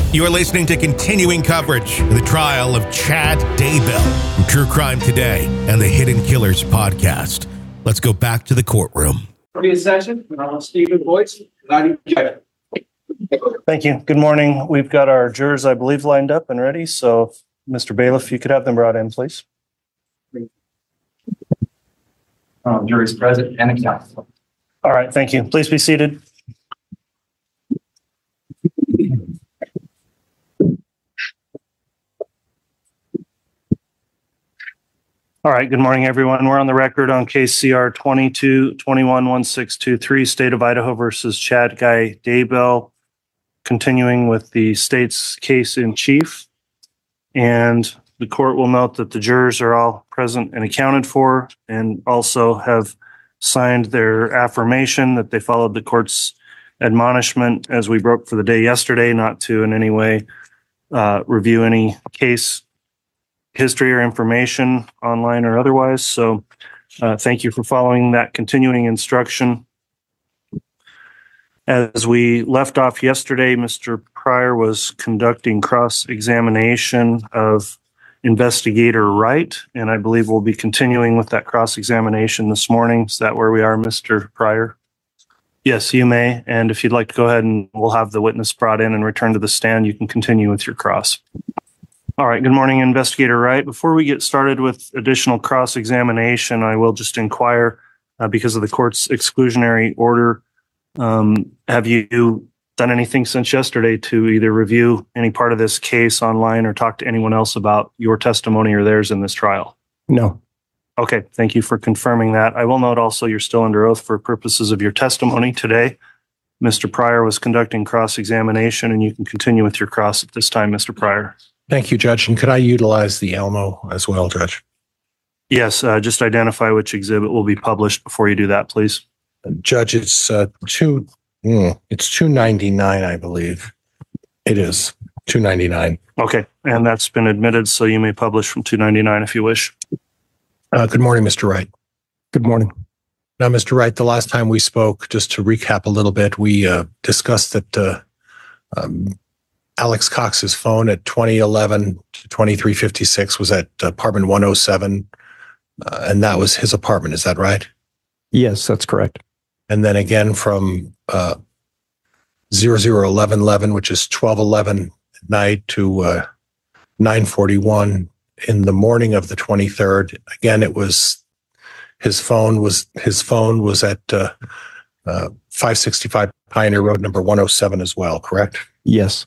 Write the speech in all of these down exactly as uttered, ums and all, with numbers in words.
You are listening to continuing coverage of the trial of Chad Daybell from True Crime Today and the Hidden Killers podcast. Let's go back to the courtroom. Previous session, I'm Stephen Boyce, presiding judge. Thank you. Good morning. We've got our jurors, I believe, lined up and ready. So, Mister Bailiff, you could have them brought in, please. Um, jury's present and a counsel. All right. Thank you. Please be seated. All right. Good morning, everyone. We're on the record on case C R twenty-two twenty-one one six two three, State of Idaho versus Chad Guy Daybell, continuing with the state's case in chief. And the court will note that the jurors are all present and accounted for, and also have signed their affirmation that they followed the court's admonishment as we broke for the day yesterday, not to in any way uh, review any case history or information online or otherwise. So uh, thank you for following that continuing instruction. As we left off yesterday, Mister Pryor was conducting cross-examination of Investigator Wright, and I believe we'll be continuing with that cross-examination this morning. Is that where we are, Mister Pryor? Yes, you may. And if you'd like to go ahead and we'll have the witness brought in and return to the stand, you can continue with your cross. All right. Good morning, Investigator Wright. Before we get started with additional cross-examination, I will just inquire, uh, because of the court's exclusionary order, um, have you done anything since yesterday to either review any part of this case online or talk to anyone else about your testimony or theirs in this trial? No. Okay. Thank you for confirming that. I will note also you're still under oath for purposes of your testimony today. Mister Pryor was conducting cross-examination, and you can continue with your cross at this time, Mister Pryor. Thank you, Judge. And could I utilize the Elmo as well, Judge? Yes. Uh, just identify which exhibit will be published before you do that, please. Judge, it's uh, two. Mm, it's two ninety-nine, I believe. It is two ninety-nine. Okay, and that's been admitted, so you may publish from two ninety-nine if you wish. Uh, good morning, Mister Wright. Good morning. Now, Mister Wright, the last time we spoke, just to recap a little bit, we uh, discussed that uh, um, Alex Cox's phone at twenty eleven to twenty-three fifty-six was at apartment one oh seven, uh, and that was his apartment. Is that right? Yes, that's correct. And then again from uh, zero zero eleven eleven, which is twelve eleven at night, to uh, nine forty-one in the morning of the twenty-third. Again, it was his phone was his phone was at uh, uh, five sixty-five Pioneer Road, number one oh seven as well. Correct? Yes.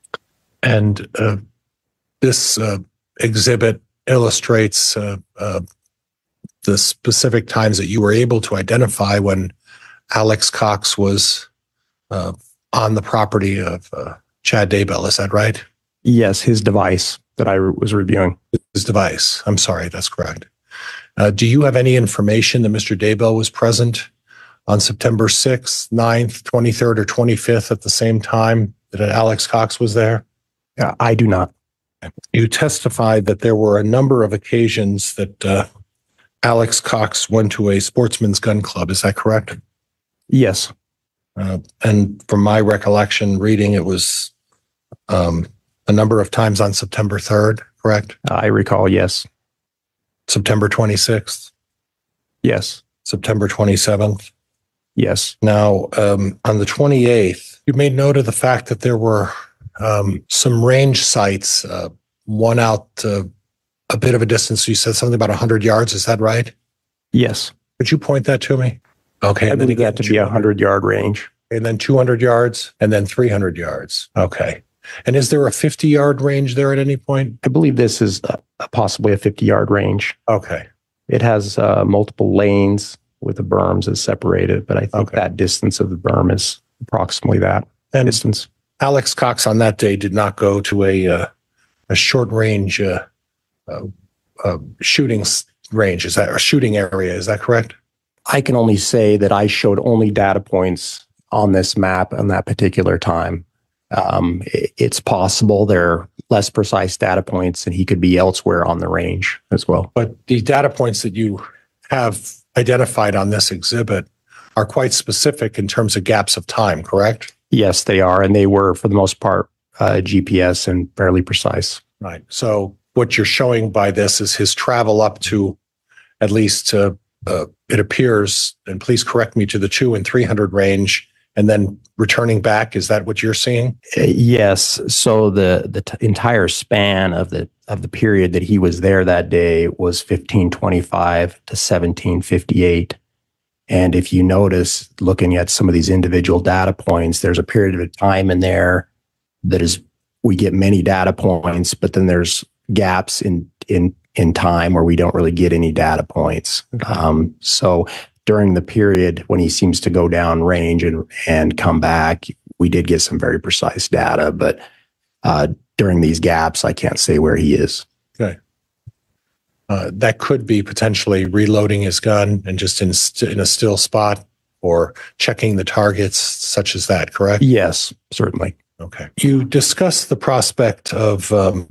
And uh, this uh, exhibit illustrates uh, uh, the specific times that you were able to identify when Alex Cox was uh, on the property of uh, Chad Daybell. Is that right? Yes, his device that I re- was reviewing. His device. I'm sorry, that's correct. Uh, do you have any information that Mister Daybell was present on September sixth, ninth, twenty-third, or twenty-fifth at the same time that Alex Cox was there? Uh, I do not. You testified that there were a number of occasions that uh, Alex Cox went to a sportsman's gun club. Is that correct? Yes. Uh, and from my recollection, reading, it was um, a number of times on September third, correct? I recall, yes. September twenty-sixth? Yes. September twenty-seventh? Yes. Now, um, on the twenty-eighth, you made note of the fact that there were um, some range sites, uh, one out uh, a bit of a distance. You said something about one hundred yards. Is that right? Yes. Could you point that to me? Okay. I believe that to be a hundred-yard range. And then two hundred yards, and then three hundred yards. Okay. And is there a fifty-yard range there at any point? I believe this is uh, possibly a fifty-yard range. Okay. It has uh, multiple lanes with the berms as separated, but I think Okay. that distance of the berm is approximately that And distance. Alex Cox on that day did not go to a uh, a short range uh, uh, uh, shooting s- range. Is that or shooting area? Is that correct? I can only say that I showed only data points on this map on that particular time. Um, it, it's possible there are less precise data points and he could be elsewhere on the range as well. But the data points that you have identified on this exhibit are quite specific in terms of gaps of time, correct? Yes, they are. And they were, for the most part, uh, G P S and fairly precise. Right. So what you're showing by this is his travel up to at least, uh, uh, it appears, and please correct me, to the two and three hundred range, and then returning back. Is that what you're seeing? Uh, yes. So the the t- entire span of the of the period that he was there that day was fifteen twenty-five to seventeen fifty-eight. And if you notice, looking at some of these individual data points, there's a period of time in there that is, we get many data points, but then there's gaps in in in time where we don't really get any data points. Okay. Um, so during the period when he seems to go down range and and come back, we did get some very precise data, but uh, during these gaps, I can't say where he is. Okay. Uh, that could be potentially reloading his gun and just in, st- in a still spot, or checking the targets, such as that, correct? Yes, certainly. Okay. You discussed the prospect of um,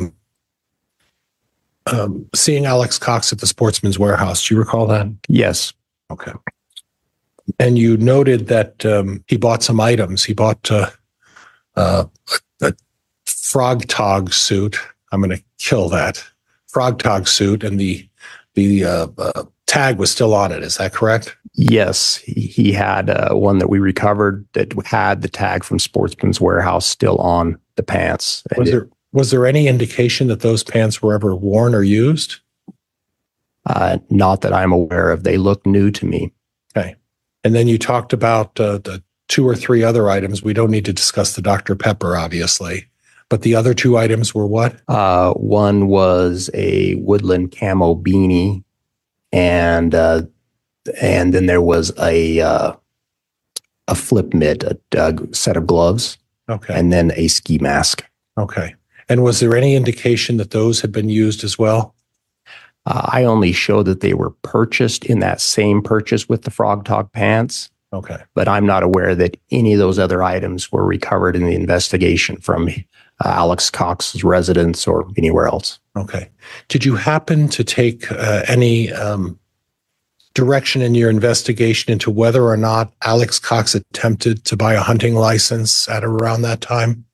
um, seeing Alex Cox at the Sportsman's Warehouse. Do you recall that? Yes. Okay. And you noted that um, he bought some items. He bought uh, uh, a, a frog tog suit. I'm going to kill that. Frog tog suit, and the the uh, uh, tag was still on it. Is that correct? Yes, he, he had uh, one that we recovered that had the tag from Sportsman's Warehouse still on the pants. And Was it- there was there any indication that those pants were ever worn or used? Uh, not that I'm aware of. They look new to me. Okay. And then you talked about uh, the two or three other items. We don't need to discuss the Doctor Pepper, obviously, but the other two items were what? Uh, one was a woodland camo beanie, and uh, and then there was a uh, a flip mitt, a, a set of gloves, Okay. and then a ski mask. Okay. And was there any indication that those had been used as well? Uh, I only show that they were purchased in that same purchase with the Frog Talk pants, Okay. but I'm not aware that any of those other items were recovered in the investigation from uh, Alex Cox's residence or anywhere else. Okay. Did you happen to take uh, any um, direction in your investigation into whether or not Alex Cox attempted to buy a hunting license at around that time?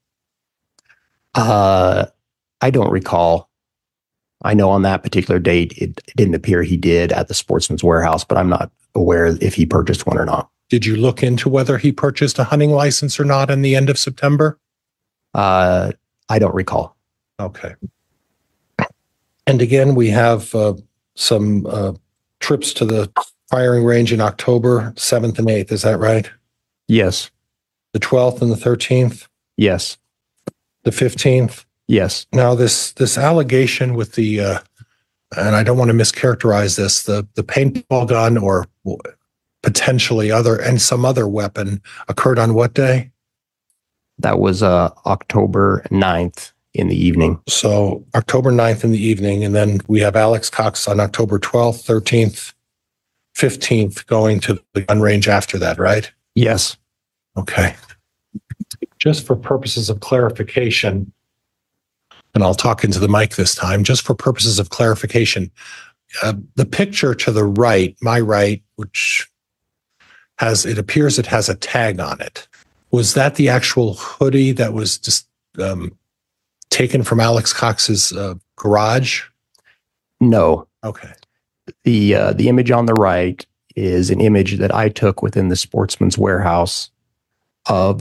Uh, I don't recall. I know on that particular date, it, it didn't appear he did at the Sportsman's Warehouse, but I'm not aware if he purchased one or not. Did you look into whether he purchased a hunting license or not in the end of September? Uh, I don't recall. Okay. And again, we have uh, some uh, trips to the firing range in October seventh and eighth. Is that right? Yes. The twelfth and the thirteenth, Yes. the fifteenth. Yes. Now, this this allegation with the, uh, and I don't want to mischaracterize this, the the paintball gun or potentially other and some other weapon occurred on what day? That was uh, October ninth in the evening. So October ninth in the evening, and then we have Alex Cox on October twelfth, thirteenth, fifteenth going to the gun range after that, right? Yes. Okay. Just for purposes of clarification, and I'll talk into the mic this time, just for purposes of clarification, uh, the picture to the right, my right, which has, it appears it has a tag on it. Was that the actual hoodie that was just um, taken from Alex Cox's uh, garage? No. Okay. The uh, the image on the right is an image that I took within the Sportsman's Warehouse of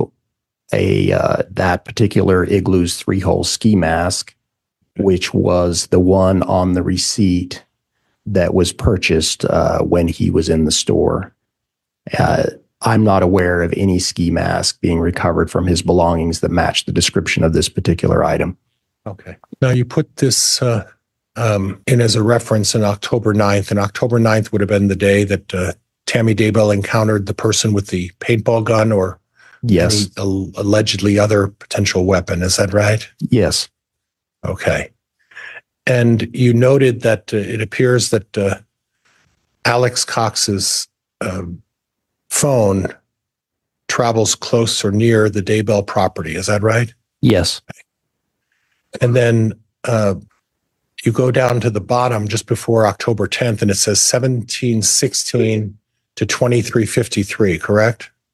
a uh, that particular Igloo's three-hole ski mask, which was the one on the receipt that was purchased uh, when he was in the store. Uh, I'm not aware of any ski mask being recovered from his belongings that match the description of this particular item. Okay. Now you put this uh, um, in as a reference in October ninth, and October ninth would have been the day that uh, Tammy Daybell encountered the person with the paintball gun or Yes. any al- allegedly other potential weapon. Is that right? Yes. Okay. And you noted that uh, it appears that uh, Alex Cox's um, phone travels close or near the Daybell property. Is that right? Yes. And then uh, you go down to the bottom just before October tenth, and it says seventeen sixteen to twenty-three fifty-three, correct?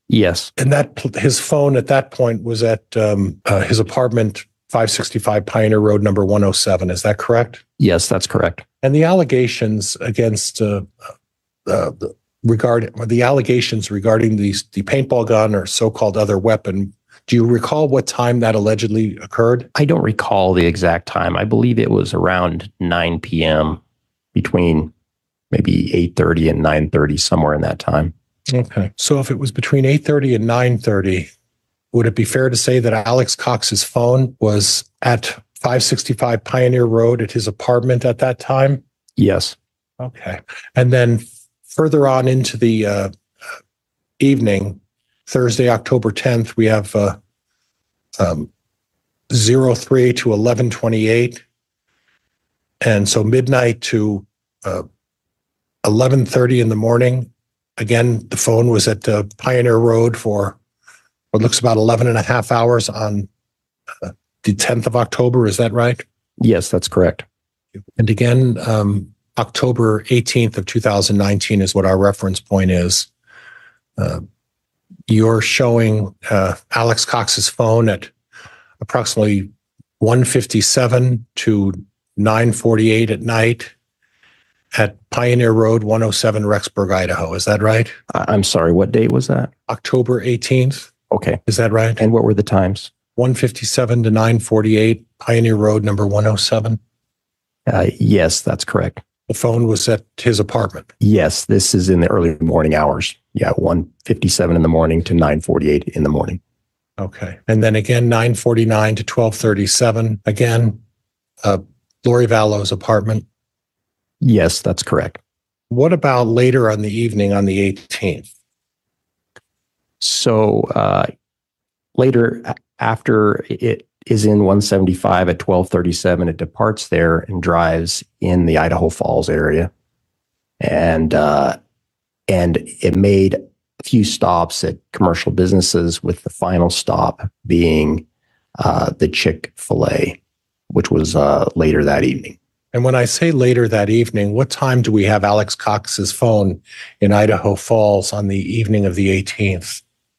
Yes. And that his phone at that point was at um, uh, his apartment, five sixty-five Pioneer Road, number one oh seven. Is that correct? Yes, that's correct. And the allegations against uh, uh, the, regard the allegations regarding the the paintball gun or so-called other weapon. Do you recall what time that allegedly occurred? I don't recall the exact time. I believe it was around nine p.m. between maybe eight thirty and nine thirty, somewhere in that time. Okay. So if it was between eight thirty and nine thirty, would it be fair to say that Alex Cox's phone was at five sixty-five Pioneer Road at his apartment at that time? Yes. Okay. And then further on into the uh, evening, Thursday, October tenth, we have uh, um, zero three to eleven twenty-eight. And so midnight to uh, eleven thirty in the morning. Again, the phone was at uh, Pioneer Road for what looks about eleven and a half hours on uh, the tenth of October. Is that right? Yes, that's correct. And again, um, October eighteenth of two thousand nineteen is what our reference point is. Uh, you're showing uh, Alex Cox's phone at approximately one fifty-seven to nine forty-eight at night at Pioneer Road, one oh seven, Rexburg, Idaho. Is that right? I- I'm sorry, what date was that? October eighteenth. Okay. Is that right? And what were the times? one fifty-seven to nine forty-eight, Pioneer Road, number one oh seven. Uh, yes, that's correct. The phone was at his apartment. Yes, this is in the early morning hours. Yeah, one fifty-seven in the morning to nine forty-eight in the morning. Okay. And then again, nine forty-nine to twelve thirty-seven. Again, uh, Lori Vallo's apartment. Yes, that's correct. What about later on the evening on the eighteenth? So uh, later, a- after it is in one seventy-five at twelve thirty-seven, it departs there and drives in the Idaho Falls area. And uh, and it made a few stops at commercial businesses, with the final stop being uh, the Chick-fil-A, which was uh, later that evening. And when I say later that evening, what time do we have Alex Cox's phone in Idaho Falls on the evening of the eighteenth?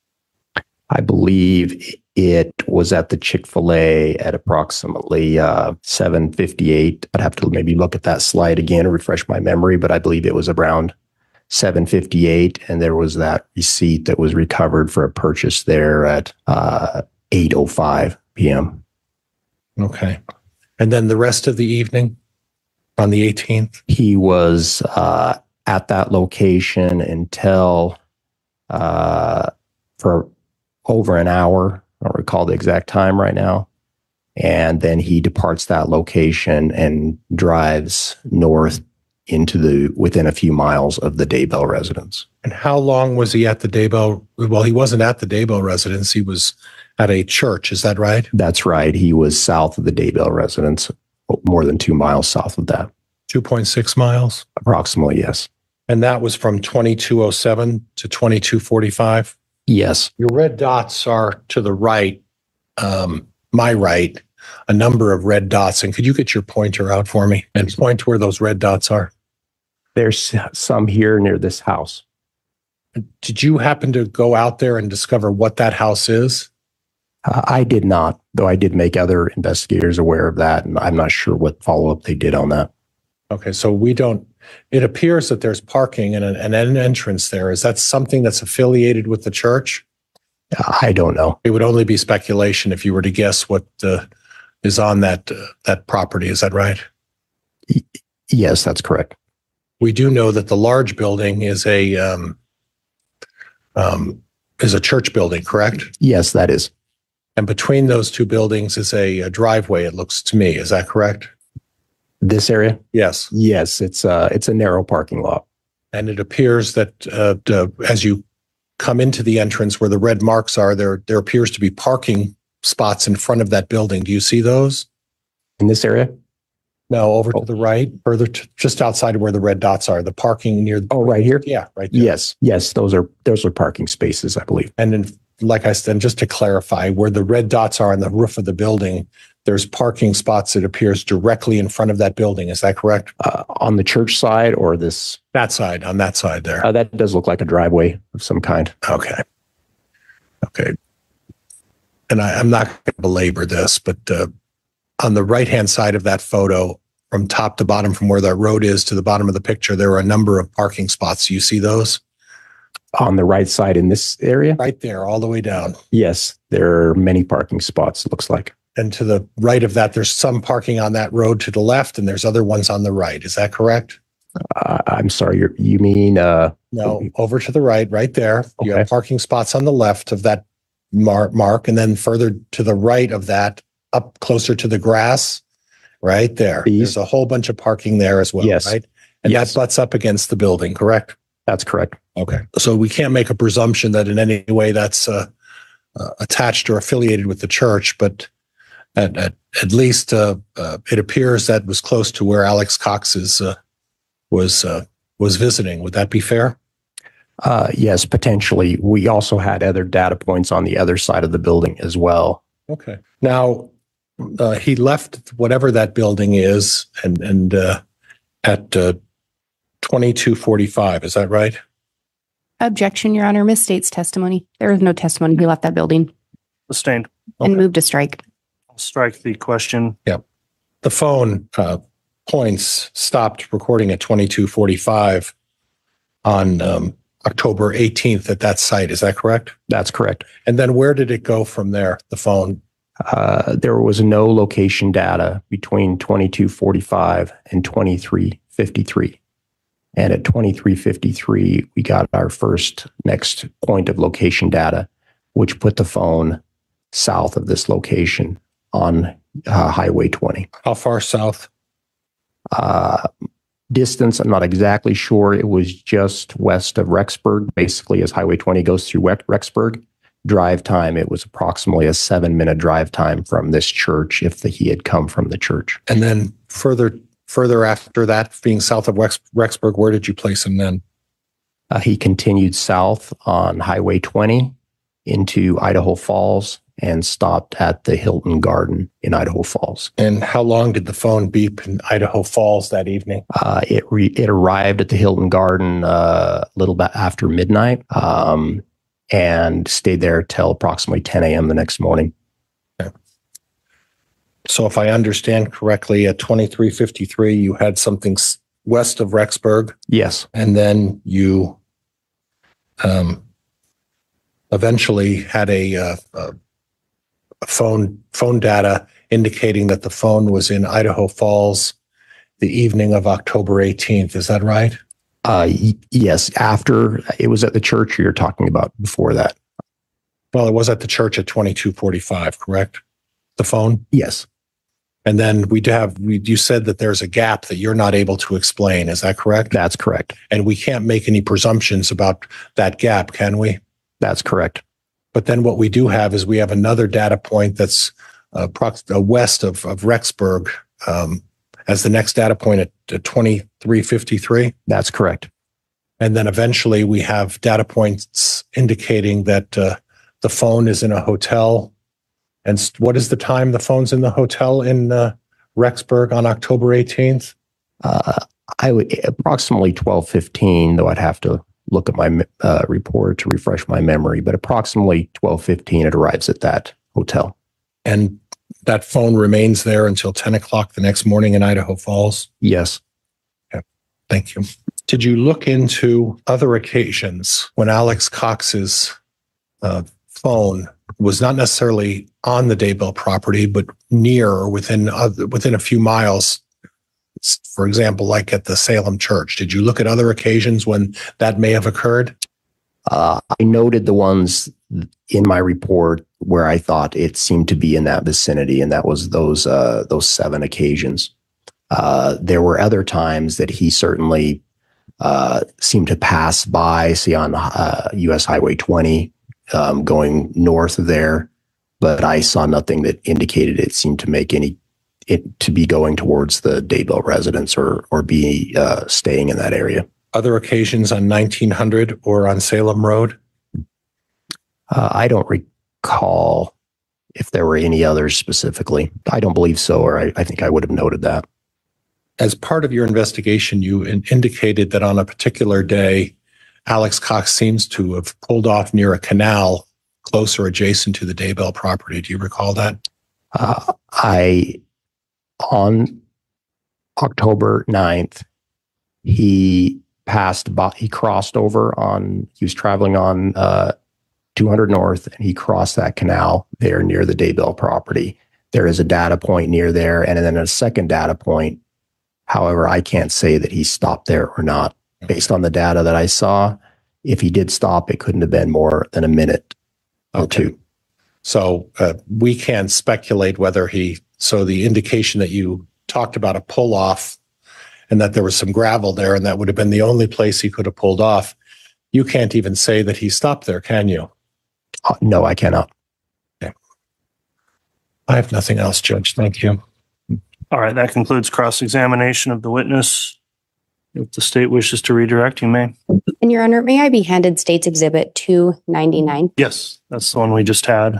I believe it was at the Chick-fil-A at approximately uh, seven fifty-eight. I'd have to maybe look at that slide again and refresh my memory, but I believe it was around seven fifty-eight. And there was that receipt that was recovered for a purchase there at uh, eight oh five p.m. Okay. And then the rest of the evening on the eighteenth? He was uh, at that location until uh, for over an hour. I don't recall the exact time right now. And then he departs that location and drives north into the within a few miles of the Daybell residence. And how long was he at the Daybell? Well, he wasn't at the Daybell residence. He was at a church. Is that right? That's right. He was south of the Daybell residence, more than two miles south of that. two point six miles? Approximately, yes. And that was from twenty-two oh seven to twenty-two forty-five? Yes. Your red dots are to the right, um, my right, a number of red dots. And could you get your pointer out for me and point to where those red dots are? There's some here near this house. Did you happen to go out there and discover what that house is? Uh, I did not, though I did make other investigators aware of that, and I'm not sure what follow-up they did on that. Okay, so we don't, it appears that there's parking and an, and an entrance there. Is that something that's affiliated with the church? I don't know. It would only be speculation if you were to guess what uh, is on that uh, that property. Is that right? Yes, that's correct. We do know that the large building is a um, um, is a church building, correct? Yes, that is. And between those two buildings is a, a driveway, it looks to me. Is that correct? This area? Yes. Yes, it's a, it's a narrow parking lot. And it appears that uh, to, as you come into the entrance where the red marks are, there there appears to be parking spots in front of that building. Do you see those? In this area? No, over Oh. to the right, further to, just outside of where the red dots are, the parking near. Oh, right here? Yeah, right there. Yes, yes, those are those are parking spaces, I believe. And then, like I said, just to clarify, where the red dots are on the roof of the building, there's parking spots that appears directly in front of that building. Is that correct? Uh, on the church side or this? That side, on that side there. Uh, that does look like a driveway of some kind. Okay. Okay. And I, I'm not going to belabor this, but uh, on the right-hand side of that photo, from top to bottom, from where that road is to the bottom of the picture, there are a number of parking spots. Do you see those? On the right side in this area? Right there, all the way down. Yes, there are many parking spots, it looks like. And to the right of that, there's some parking on that road to the left, and there's other ones on the right. Is that correct? Uh, I'm sorry, you're, you mean... Uh, No, over to the right, right there. You Okay. have parking spots on the left of that mar- mark, and then further to the right of that, up closer to the grass, right there. These? There's a whole bunch of parking there as well, Yes. right? And Yes. that butts up against the building, correct? That's correct. Okay. So we can't make a presumption that in any way that's uh, uh, attached or affiliated with the church, but at at, at least uh, uh, it appears that was close to where Alex Cox is uh, was uh, was visiting. Would that be fair? Uh, yes, potentially. We also had other data points on the other side of the building as well. Okay. Now uh, he left whatever that building is, and and uh, at uh, twenty-two forty-five. Is that right? Objection, Your Honor, misstates testimony. There is no testimony. He left that building Sustained. and Okay. moved to strike. I'll strike the question. The phone uh, points stopped recording at twenty-two forty-five on um, October eighteenth at that site. Is that correct? That's correct. And then where did it go from there? The phone. Uh, there was no location data between twenty-two forty-five and twenty-three fifty-three. And at twenty-three fifty-three, we got our first next point of location data, which put the phone south of this location on uh, Highway twenty. How far south? Uh, distance, I'm not exactly sure. It was just west of Rexburg, basically as Highway twenty goes through Wex- Rexburg. Drive time, it was approximately a seven minute drive time from this church if the, he had come from the church. And then further further after that, being south of Wex- Rexburg, where did you place him then? Uh, he continued south on Highway twenty into Idaho Falls and stopped at the Hilton Garden in Idaho Falls. And how long did the phone beep in Idaho Falls that evening? Uh, it re- it arrived at the Hilton Garden uh, a little bit after midnight um, and stayed there till approximately ten a.m. the next morning. So if I understand correctly, at twenty-three fifty-three, you had something s- west of Rexburg, Yes, and then you um, eventually had a, uh, a a phone phone data indicating that the phone was in Idaho Falls the evening of October eighteenth. Is that right? uh, y- yes. After it was at the church you're talking about before that. Well, it was at the church at twenty-two forty-five, correct? The phone? Yes, And then we do have, we, you said that there's a gap that you're not able to explain. Is that correct? that's correct. And we can't make any presumptions about that gap, can we? That's correct. But then what we do have is we have another data point that's uh, prox- uh, west of, of Rexburg um, as the next data point at, at twenty-three fifty-three. That's correct. And then eventually we have data points indicating that uh, the phone is in a hotel. And st- what is the time the phone's in the hotel in uh, Rexburg on October eighteenth? Uh, I would approximately twelve fifteen, though I'd have to look at my uh, report to refresh my memory, but approximately twelve fifteen, it arrives at that hotel. And that phone remains there until ten o'clock the next morning in Idaho Falls. Yes. Thank you. Did you look into other occasions when Alex Cox's uh, phone was not necessarily on the Daybell property, but near or within other, within a few miles? For example, like at the Salem Church. Did you look at other occasions when that may have occurred? Uh, I noted the ones in my report where I thought it seemed to be in that vicinity, and that was those uh, those seven occasions. Uh, there were other times that he certainly uh, seemed to pass by, see on uh, U S Highway twenty, um, going north of there, but I saw nothing that indicated it seemed to make any it to be going towards the Daybell residence or or be uh, staying in that area. Other occasions on nineteen hundred or on Salem Road? Uh, I don't recall if there were any others specifically. I don't believe so, or I, I think I would have noted that. As part of your investigation, you in- indicated that on a particular day, Alex Cox seems to have pulled off near a canal close or adjacent to the Daybell property. Do you recall that? Uh, I, on October ninth, he passed by, he crossed over on, he was traveling on uh, two hundred North, and he crossed that canal there near the Daybell property. There is a data point near there, and then a second data point. However, I can't say that he stopped there or not. Based on the data that I saw, if he did stop, it couldn't have been more than a minute or Okay. two. So uh, we can speculate whether he, so the indication that you talked about a pull off and that there was some gravel there and that would have been the only place he could have pulled off. You can't even say that he stopped there, can you? Uh, no, I cannot. I have nothing else, Judge. Thank you. All right, that concludes cross-examination of the witness. If the state wishes to redirect, you may. And Your Honor, may I be handed State's Exhibit two ninety-nine? Yes, that's the one we just had.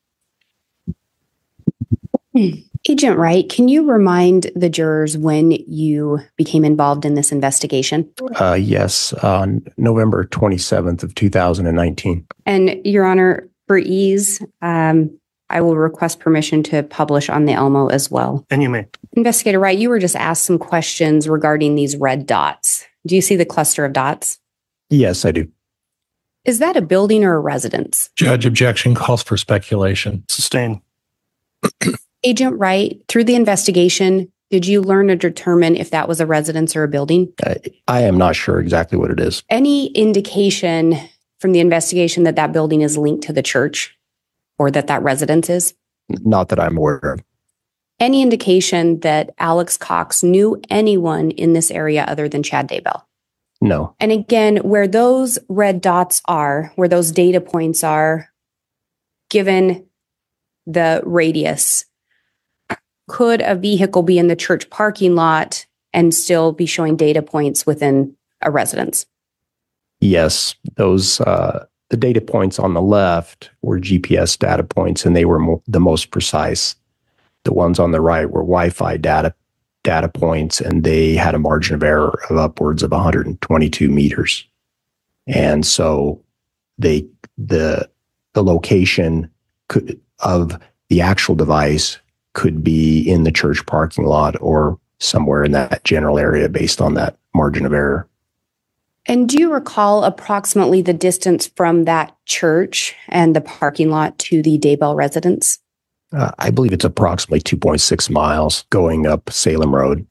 Agent Wright, can you remind the jurors when you became involved in this investigation? Uh, yes, on November twenty-seventh of two thousand nineteen. And Your Honor, for ease, um, I will request permission to publish on the Elmo as well. And you may. Investigator Wright, you were just asked some questions regarding these red dots. Do you see the cluster of dots? Yes, I do. Is that a building or a residence? Judge, objection calls for speculation. Sustain. Agent Wright, through the investigation, did you learn or determine if that was a residence or a building? Uh, I am not sure exactly what it is. Any indication from the investigation that that building is linked to the church or that that residence is? Not that I'm aware of. Any indication that Alex Cox knew anyone in this area other than Chad Daybell? No. And again, where those red dots are, where those data points are, given the radius, could a vehicle be in the church parking lot and still be showing data points within a residence? Yes, those uh, the data points on the left were G P S data points, and they were mo- the most precise. The ones on the right were Wi-Fi data data points, and they had a margin of error of upwards of one hundred twenty-two meters. And so they the the location could of the actual device could be in the church parking lot or somewhere in that general area based on that margin of error. And do you recall approximately the distance from that church and the parking lot to the Daybell residence? Uh, I believe it's approximately two point six miles going up Salem Road.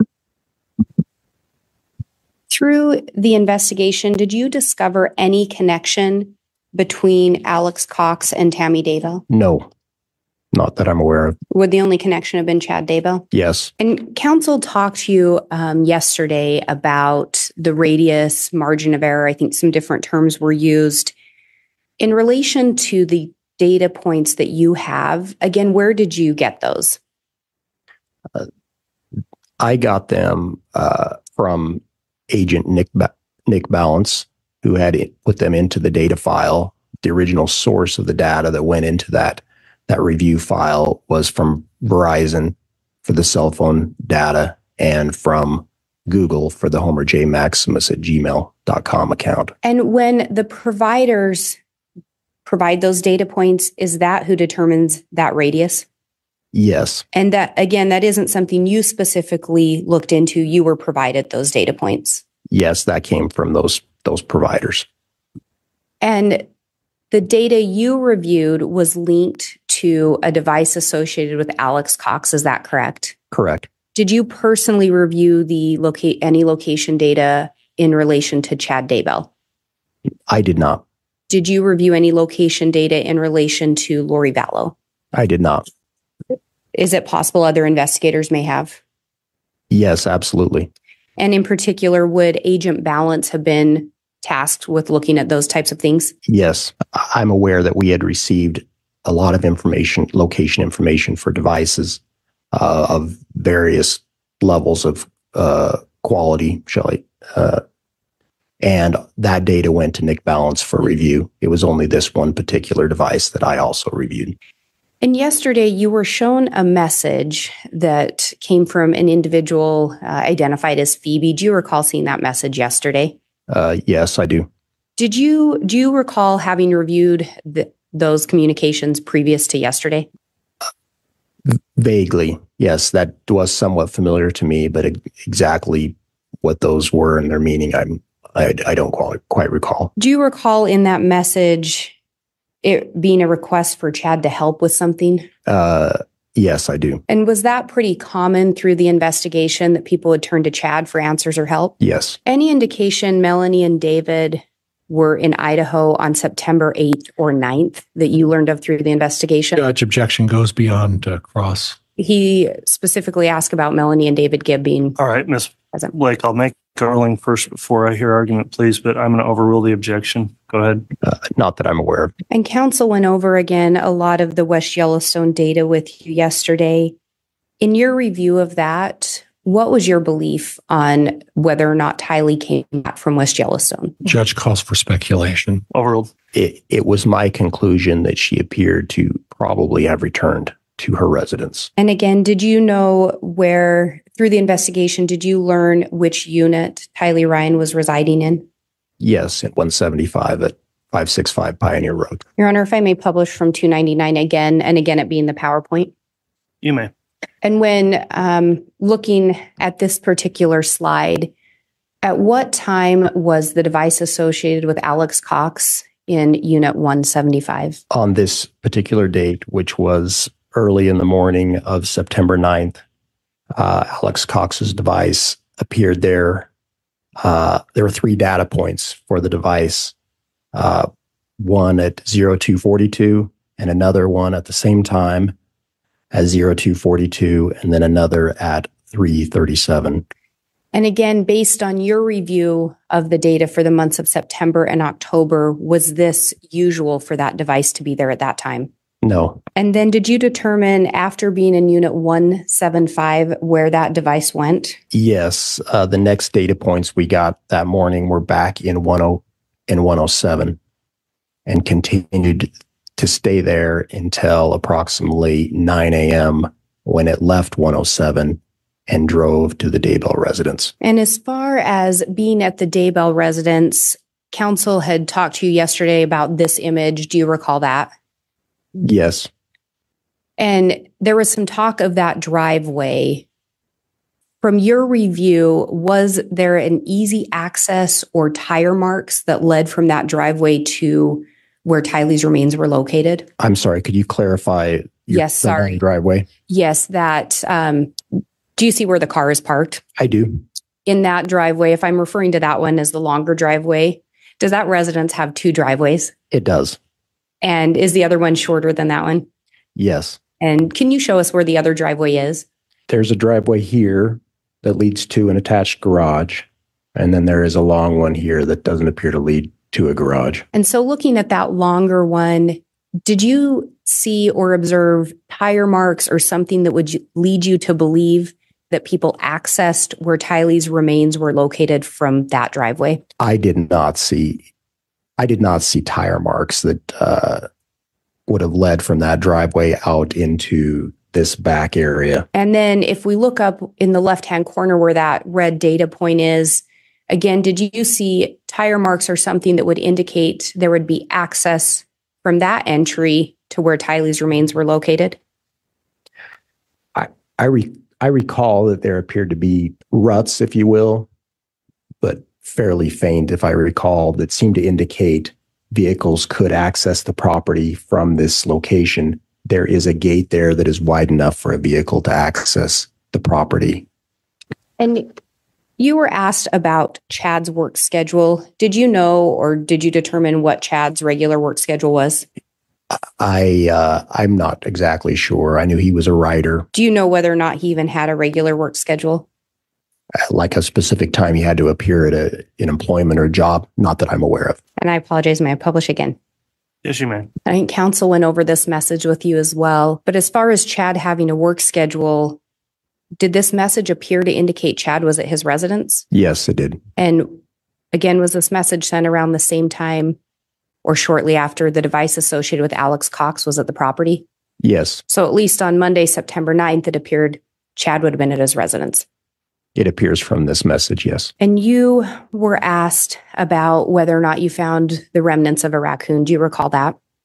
Through the investigation, did you discover any connection between Alex Cox and Tammy Daybell? No, not that I'm aware of. Would the only connection have been Chad Daybell? Yes. And counsel talked to you um, yesterday about the radius, margin of error. I think some different terms were used. In relation to the data points that you have, again, where did you get those? Uh, I got them uh, from Agent Nick ba- Nick Balance, who had it, put them into the data file. The original source of the data that went into that that review file was from Verizon for the cell phone data and from Google for the Homer J. Maximus at gmail dot com account. And when the providers provide those data points, is that who determines that radius? Yes. And that, again, that isn't something you specifically looked into. You were provided those data points. Yes, that came from those those providers. And the data you reviewed was linked to a device associated with Alex Cox. Is that correct? Correct. Did you personally review the locate any location data in relation to Chad Daybell? I did not. Did you review any location data in relation to Lori Vallow? I did not. Is it possible other investigators may have? Yes, absolutely. And in particular, would Agent Balance have been tasked with looking at those types of things? Yes, I'm aware that we had received a lot of information, location information for devices uh, of various levels of uh, quality, shall I? Uh, and that data went to Nick Balance for review. It was only this one particular device that I also reviewed. And yesterday, you were shown a message that came from an individual uh, identified as Phoebe. Do you recall seeing that message yesterday? Uh, yes, I do. Did you do you recall having reviewed the, those communications previous to yesterday? Vaguely, yes, that was somewhat familiar to me, but e- exactly what those were and their meaning, I'm I, I don't quite, quite recall. Do you recall in that message it being a request for Chad to help with something? Uh, yes, I do. And was that pretty common through the investigation that people would turn to Chad for answers or help? Yes. Any indication Melanie and David were in Idaho on September eighth or ninth that you learned of through the investigation? Judge, objection goes beyond uh, cross. He specifically asked about Melanie and David Gibb being All right, Miz present. Blake, I'll make a ruling first before I hear argument, please, but I'm going to overrule the objection. Go ahead. Uh, not that I'm aware of. And counsel went over again a lot of the West Yellowstone data with you yesterday. In your review of that, what was your belief on whether or not Tylee came back from West Yellowstone? Judge calls for speculation. Overruled. It, it was my conclusion that she appeared to probably have returned to her residence. And again, did you know where, through the investigation, did you learn which unit Tylee Ryan was residing in? Yes, at one seventy-five at five sixty-five Pioneer Road. Your Honor, if I may publish from two ninety-nine again, and again, it being the PowerPoint. You may. And when um, looking at this particular slide, at what time was the device associated with Alex Cox in Unit one seventy-five? On this particular date, which was early in the morning of September ninth, uh, Alex Cox's device appeared there. Uh, there were three data points for the device, uh, one at zero two forty-two and another one at the same time as zero two forty-two, and then another at three thirty-seven. And again, based on your review of the data for the months of September and October, was this usual for that device to be there at that time? No, And then did you determine after being in Unit one seventy-five where that device went? yes, uh, the next data points we got that morning were back in ten in one oh seven and continued to stay there until approximately nine a.m. when it left one oh seven and drove to the Daybell residence. And as far as being at the Daybell residence, counsel had talked to you yesterday about this image. Do you recall that? Yes, And there was some talk of that driveway. From your review, was there an easy access or tire marks that led from that driveway to where Tylee's remains were located? I'm sorry, could you clarify your Yes, the sorry. driveway? Yes, that, um, do you see where the car is parked? I do. In that driveway, if I'm referring to that one as the longer driveway, does that residence have two driveways? It does. And is the other one shorter than that one? Yes. And can you show us where the other driveway is? There's a driveway here that leads to an attached garage. And then there is a long one here that doesn't appear to lead to a garage. And so looking at that longer one, did you see or observe tire marks or something that would lead you to believe that people accessed where Tylee's remains were located from that driveway? I did not see, I did not see tire marks that uh, would have led from that driveway out into this back area. And then if we look up in the left-hand corner where that red data point is, again, did you see tire marks or something that would indicate there would be access from that entry to where Tylee's remains were located? I re- I recall that there appeared to be ruts, if you will, but fairly faint, if I recall, that seemed to indicate vehicles could access the property from this location. There is a gate there that is wide enough for a vehicle to access the property. And you were asked about Chad's work schedule. Did you know or did you determine what Chad's regular work schedule was? I uh, I'm not exactly sure. I knew he was a writer. Do you know whether or not he even had a regular work schedule? Like a specific time he had to appear at a, an employment or job, not that I'm aware of. And I apologize, may I publish again? Yes, you may. I think counsel went over this message with you as well. But as far as Chad having a work schedule, did this message appear to indicate Chad was at his residence? Yes, it did. And again, was this message sent around the same time or shortly after the device associated with Alex Cox was at the property? Yes, So at least on Monday, September ninth, it appeared Chad would have been at his residence. it appears from this message, yes. And you were asked about whether or not you found the remnants of a raccoon. Do you recall that?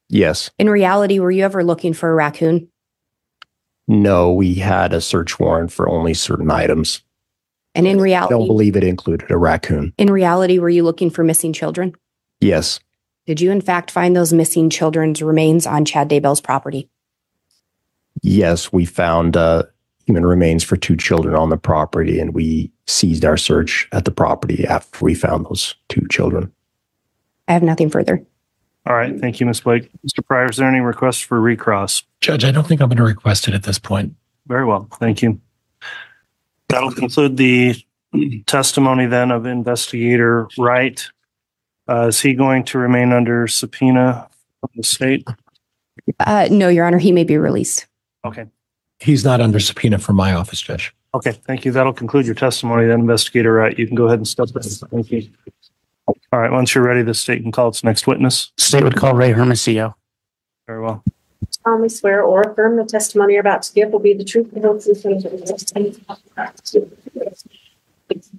Yes. In reality, were you ever looking for a raccoon? No, we had a search warrant for only certain items. And in I don't reality, believe it included a raccoon. in reality, were you looking for missing children? Yes. Did you in fact find those missing children's remains on Chad Daybell's property? Yes, we found uh, human remains for two children on the property, and we seized our search at the property after we found those two children. I have nothing further. All right. Thank you, Miz Blake. Mister Pryor, is there any requests for recross? Judge, I don't think I'm going to request it at this point. Very well. Thank you. That'll conclude the testimony then of Investigator Wright. Uh, is he going to remain under subpoena from the state? Uh, no, Your Honor, he may be released. Okay. He's not under subpoena from my office, Judge. Okay. Thank you. That'll conclude your testimony then, Investigator Wright. You can go ahead and step in. Thank you. All right. Once you're ready, the state can call its next witness. State would call Ray Hermosillo. Very well. solemnly swear or affirm the testimony you're about to give will be the truth and the whole truth and nothing but the truth.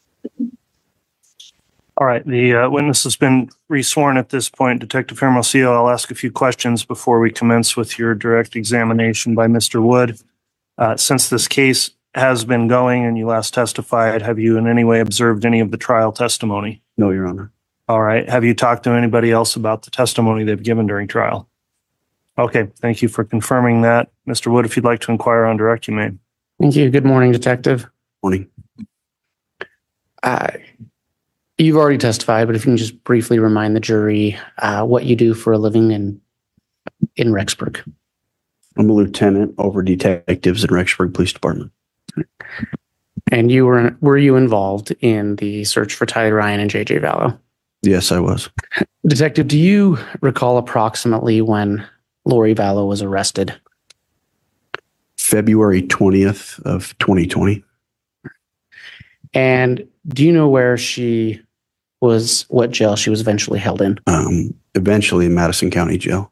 All right. The uh, witness has been resworn at this point. Detective Hermosillo, I'll ask a few questions before we commence with your direct examination by Mister Wood. Uh, since this case has been going and you last testified, have you in any way observed any of the trial testimony? No, Your Honor. All right. Have you talked to anybody else about the testimony they've given during trial? Okay. Thank you for confirming that. Mister Wood, if you'd like to inquire on direct, you may. Thank you. Good morning, Detective. Morning. Uh, you've already testified, but if you can just briefly remind the jury uh, what you do for a living in in Rexburg. I'm a lieutenant over detectives in Rexburg Police Department. And you were were you involved in the search for Tylee Ryan and J J Vallow? Yes, I was. Detective, do you recall approximately when Lori Vallow was arrested? February twentieth of twenty twenty. And do you know where she was, what jail she was eventually held in? Um, eventually in Madison County Jail.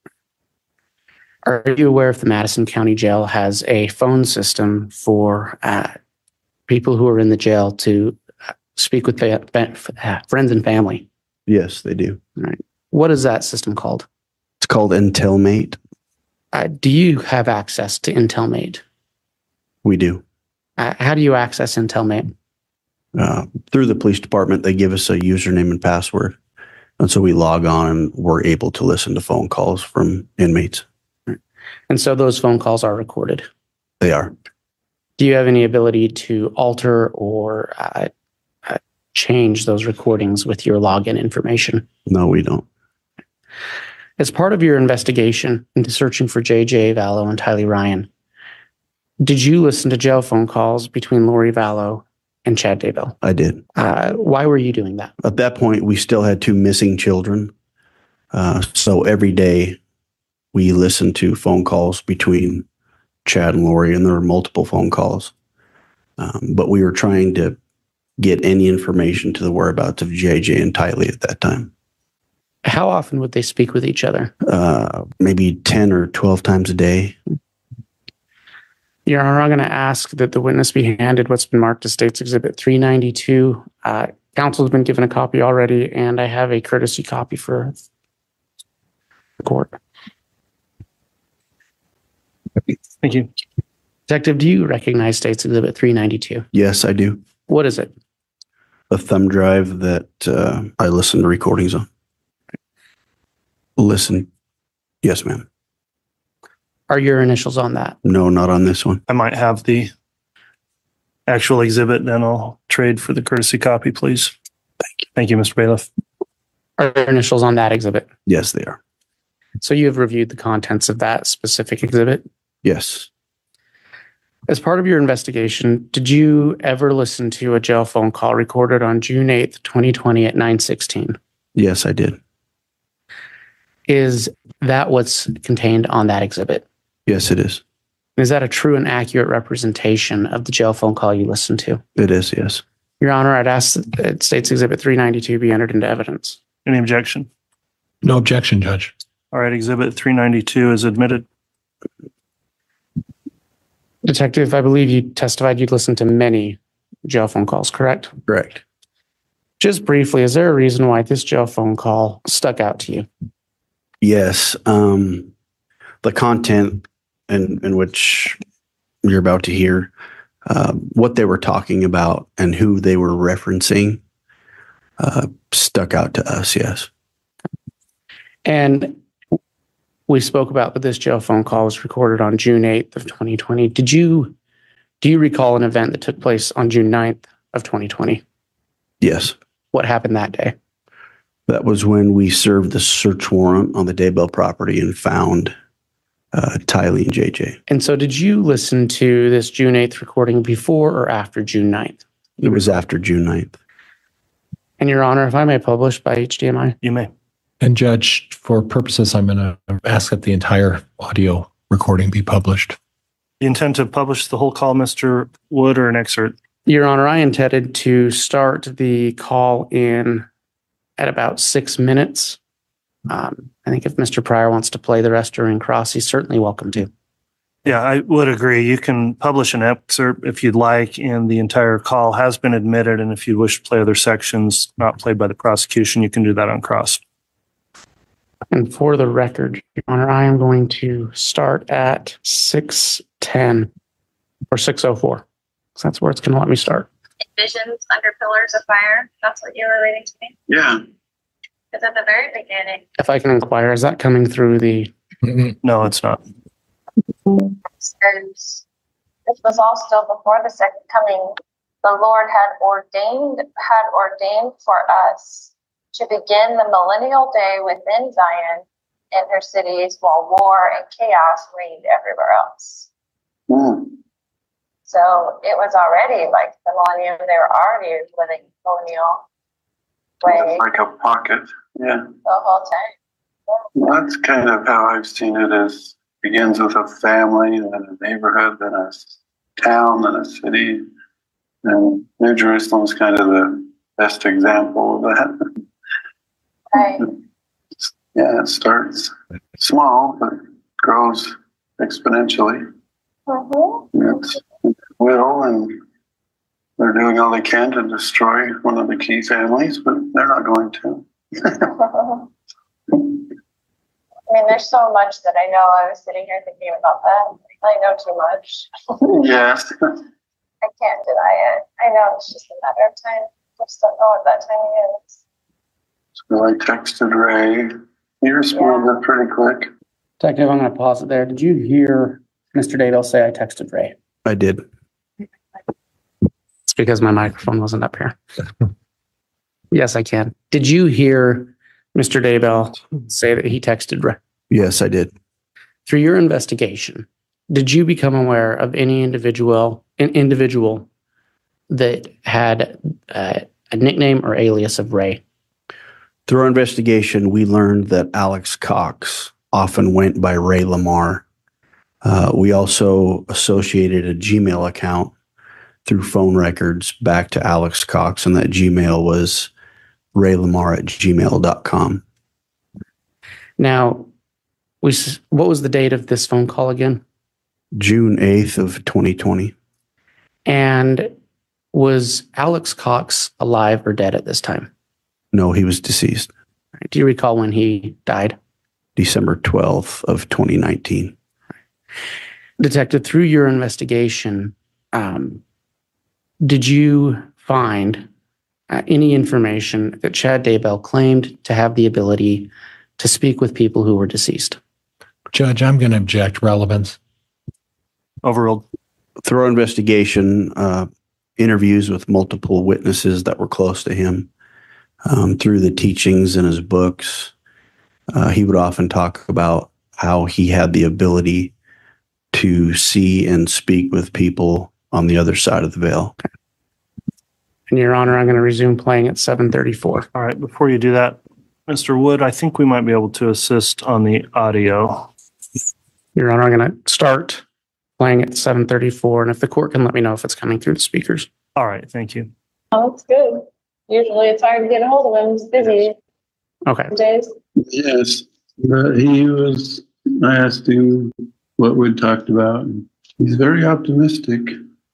Are you aware if the Madison County Jail has a phone system for uh, people who are in the jail to speak with fa- fa- friends and family? Yes, they do. What is that system called? It's called Intelmate. Uh, do you have access to Intelmate? We do. Uh, how do you access Intelmate? Uh, through the police department, they give us a username and password. And so we log on and we're able to listen to phone calls from inmates. And so those phone calls are recorded. They are. Do you have any ability to alter or uh, uh, change those recordings with your login information? No, we don't. As part of your investigation into searching for J J Vallow and Tylee Ryan, did you listen to jail phone calls between Lori Vallow and Chad Daybell? I did. Uh, why were you doing that? At that point, we still had two missing children. Uh, so every day we listened to phone calls between Chad and Lori, and there were multiple phone calls. Um, but we were trying to get any information to the whereabouts of J J and Tylee at that time. How often would they speak with each other? Uh, maybe ten or twelve times a day. Your Honor, I'm going to ask that the witness be handed what's been marked as State's Exhibit three ninety-two. Uh, counsel has been given a copy already, and I have a courtesy copy for the court. Thank you. Detective, do you recognize State's Exhibit three ninety-two? Yes, I do. What is it? A thumb drive that uh, I listen to recordings on. Listen. Yes, ma'am. Are your initials on that? No, not on this one. I might have the actual exhibit, then I'll trade for the courtesy copy, please. Thank you. Thank you, Mister Bailiff. Are your initials on that exhibit? Yes, they are. So you have reviewed the contents of that specific exhibit? Yes. As part of your investigation, did you ever listen to a jail phone call recorded on June eighth, twenty twenty at nine sixteen? Yes, I did. Is that what's contained on that exhibit? Yes, it is. Is that a true and accurate representation of the jail phone call you listened to? It is, yes. Your Honor, I'd ask that State's Exhibit three ninety-two be entered into evidence. Any objection? No objection, Judge. All right, exhibit three ninety-two is admitted. Detective, I believe you testified you'd listened to many jail phone calls, correct? Correct. Just briefly, is there a reason why this jail phone call stuck out to you? Yes. Um, the content in, in which you're about to hear, uh, what they were talking about and who they were referencing uh, stuck out to us, yes. And we spoke about that this jail phone call was recorded on June eighth of twenty twenty. Did you, do you recall an event that took place on June ninth of twenty twenty? Yes. What happened that day? That was when we served the search warrant on the Daybell property and found uh, Tylee and J J. And so did you listen to this June eighth recording before or after June ninth? It was after June ninth. And Your Honor, if I may publish by H D M I? You may. And Judge, for purposes, I'm going to ask that the entire audio recording be published. You intend to publish the whole call, Mister Wood, or an excerpt? Your Honor, I intended to start the call in at about six minutes. Um, I think if Mister Pryor wants to play the rest during cross, he's certainly welcome to. Yeah, I would agree. You can publish an excerpt if you'd like, and the entire call has been admitted. And if you wish to play other sections not played by the prosecution, you can do that on cross. And for the record, Your Honor, I am going to start at six ten or six oh four. So that's where it's going to let me start. Visions under pillars of fire. That's what you were reading to me. Yeah. Because at the very beginning, If I can inquire, is that coming through the... No, it's not. it says, this was all still before the second coming. The Lord had ordained, had ordained for us to begin the millennial day within Zion and her cities while war and chaos reigned everywhere else. Mm. So it was already like the millennium. They were already living millennial way Like a pocket, yeah. the whole time. That's kind of how I've seen it. As begins with a family, then a neighborhood, then a town, then a city. And New Jerusalem's kind of the best example of that. Right. Yeah, it starts small, but grows exponentially. Mm-hmm. It's little, and they're doing all they can to destroy one of the key families, but they're not going to. I mean, there's so much that I know. I was sitting here thinking about that. I know too much. Yes. I can't deny it. I know it's just a matter of time. I just don't know what that timing is. So I texted Ray. He responded yeah. pretty quick. Detective, I'm going to pause it there. Did you hear Mister Daybell say I texted Ray? I did. It's because my microphone wasn't up here. Yes, I can. Did you hear Mister Daybell say that he texted Ray? Yes, I did. Through your investigation, did you become aware of any individual an individual that had uh, a nickname or alias of Ray? Through our investigation, we learned that Alex Cox often went by Ray Lamar. Uh, we also associated a Gmail account through phone records back to Alex Cox, and that Gmail was raylamar at gmail dot com. Now, we, what was the date of this phone call again? June eighth of twenty twenty. And was Alex Cox alive or dead at this time? No, he was deceased. Do you recall when he died? December twelfth of twenty nineteen. Detective, through your investigation, um, did you find uh, any information that Chad Daybell claimed to have the ability to speak with people who were deceased? Judge, I'm going to object. Relevance. Overruled. Through our investigation, uh, interviews with multiple witnesses that were close to him, um, through the teachings in his books, uh, he would often talk about how he had the ability to see and speak with people on the other side of the veil. And Your Honor, I'm going to resume playing at seven thirty-four. All right. Before you do that, Mister Wood, I think we might be able to assist on the audio. Your Honor, I'm going to start playing at seven thirty-four, and if the court can let me know if it's coming through the speakers. All right. Thank you. Oh, that's good. Usually it's hard to get a hold of him. He's busy Okay. days. Yes, but he was, I asked him what we'd talked about, and he's very optimistic.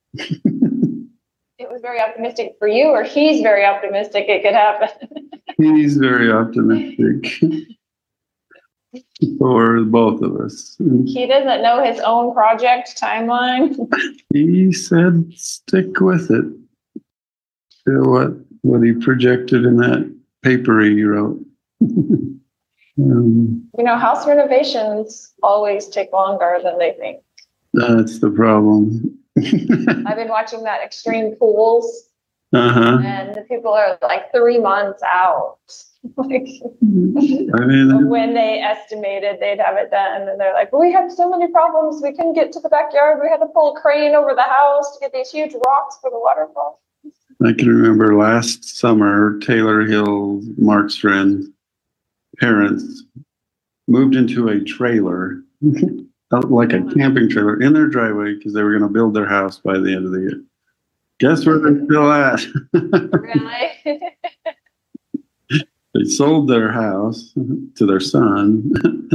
It was very optimistic for you, or he's very optimistic it could happen. He's very optimistic. for both of us. He doesn't know his own project timeline. He said, stick with it. You know, what, what he projected in that paper he wrote. um, You know, house renovations always take longer than they think. that's the problem. I've been watching that Extreme Pools, Uh-huh. and the people are like three months out. Like, I mean, when they estimated they'd have it done, and they're like, we had so many problems, we couldn't get to the backyard, we had to pull a crane over the house to get these huge rocks for the waterfall. I can remember last summer, Taylor Hill, Mark's friend, parents moved into a trailer, like a camping trailer, in their driveway because they were going to build their house by the end of the year. Guess where they're still at? Really? They sold their house to their son.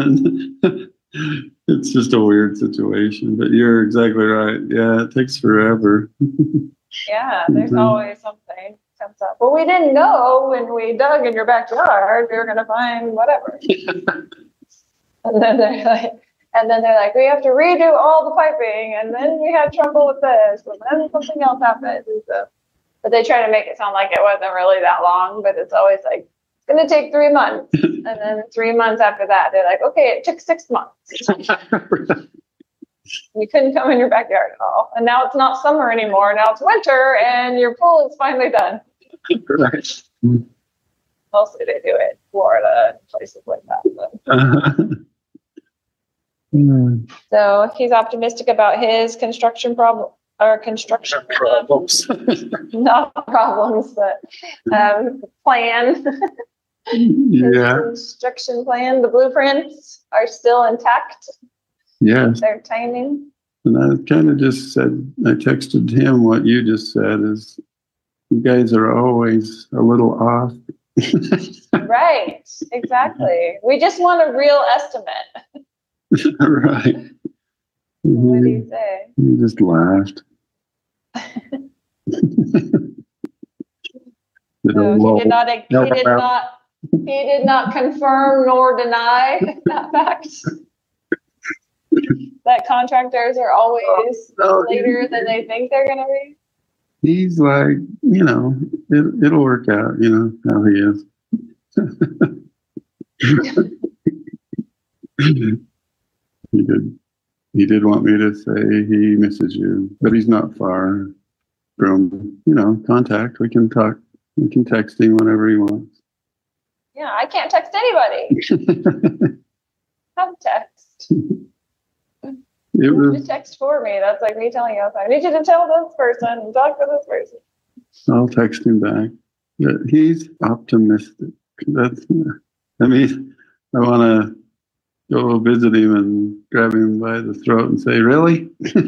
It's just a weird situation, but you're exactly right. Yeah, it takes forever. Yeah, there's Mhm. always something comes up. Well, we didn't know when we dug in your backyard we were going to find whatever. And then they're like, and then they're like, we have to redo all the piping, and then we had trouble with this, and then something else happened. And so, but they try to make it sound like it wasn't really that long, but it's always like, it's going to take three months. And then three months after that, they're like, okay, it took six months. You couldn't come in your backyard at all. And now it's not summer anymore. Now it's winter, and your pool is finally done. Right. Mostly they do it in Florida and places like that. But. Uh-huh. Mm. So he's optimistic about his construction problem or construction Problems. not problems, but um, plan. His Yeah. construction plan. The blueprints are still intact. Yes. They're tiny. And I kind of just said, I texted him what you just said is, you guys are always a little off. Right. Exactly. We just want a real estimate. Right. What do you say? He just laughed. Did a So he little- did not. He did not. He did not confirm nor deny that fact. That contractors are always Oh, later than they think they're going to be. He's like, you know, it, it'll work out, you know, how he is. He did. He did want me to say he misses you, but he's not far from, you know, contact. We can talk. We can text him whenever he wants. Yeah, I can't text anybody. Have text. It You was. have to text for me. That's like me telling you, I need you to tell this person and talk to this person. I'll text him back. But he's optimistic. That's. I mean, I want to go visit him and grab him by the throat and say, "Really?"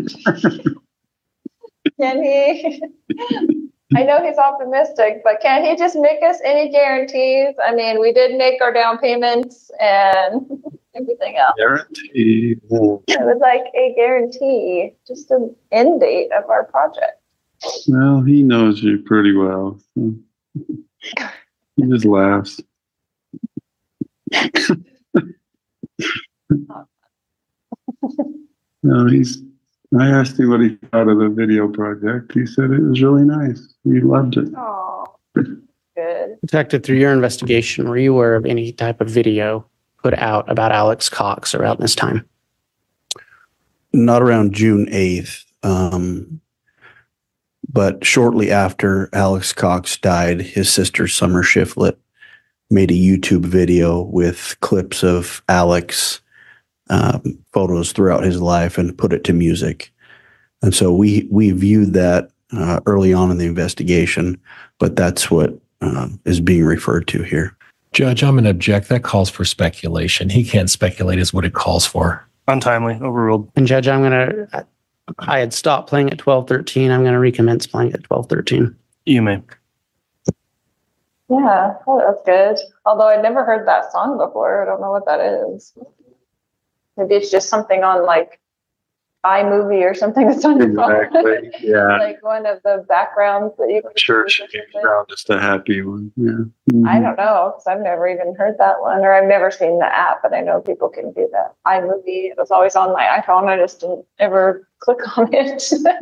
Can he? I know he's optimistic, but can he just make us any guarantees? I mean, we did make our down payments and everything else. Guarantee. It was like a guarantee, just an end date of our project. Well, he knows you pretty well. So he just laughs. No, he's. I asked him what he thought of the video project. He said it was really nice. He loved it. Oh, good. Detective, through your investigation, were you aware of any type of video put out about Alex Cox around this time? Not around June eighth, um, but shortly after Alex Cox died, his sister Summer Shiflett made a YouTube video with clips of Alex, um, photos throughout his life, and put it to music. And so we we viewed that uh, early on in the investigation, but that's what uh, is being referred to here. Judge, I'm going to object. That calls for speculation. He can't speculate is what it calls for. Untimely, overruled. And Judge, I'm going to, I had stopped playing at twelve thirteen. I'm going to recommence playing at twelve thirteen. You may. Yeah, oh, that's good. Although I'd never heard that song before. I don't know what that is. Maybe it's just something on like iMovie or something that's on your phone. Exactly. Yeah. Like one of the backgrounds that you can Sure, use she or came something. down just a happy one. Yeah. I Mhm. don't know, because I've never even heard that one, or I've never seen the app, but I know people can do that. iMovie, it was always on my iPhone. I just didn't ever click on it.